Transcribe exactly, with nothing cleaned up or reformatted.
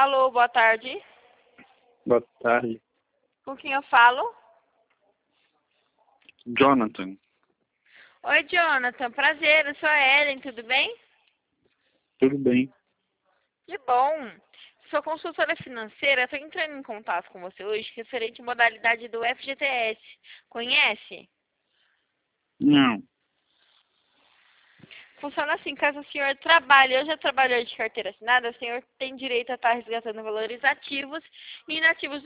Alô, boa tarde. Boa tarde. Com quem eu falo? Jonathan. Oi, Jonathan. Prazer, eu sou a Ellen, tudo bem? Tudo bem? Que bom. Sou consultora financeira, estou entrando em contato com você hoje referente à modalidade do F G T S. Conhece? Não. Funciona assim, caso o senhor trabalhe ou já trabalhou de carteira assinada, o senhor tem direito a estar resgatando valores ativos e inativos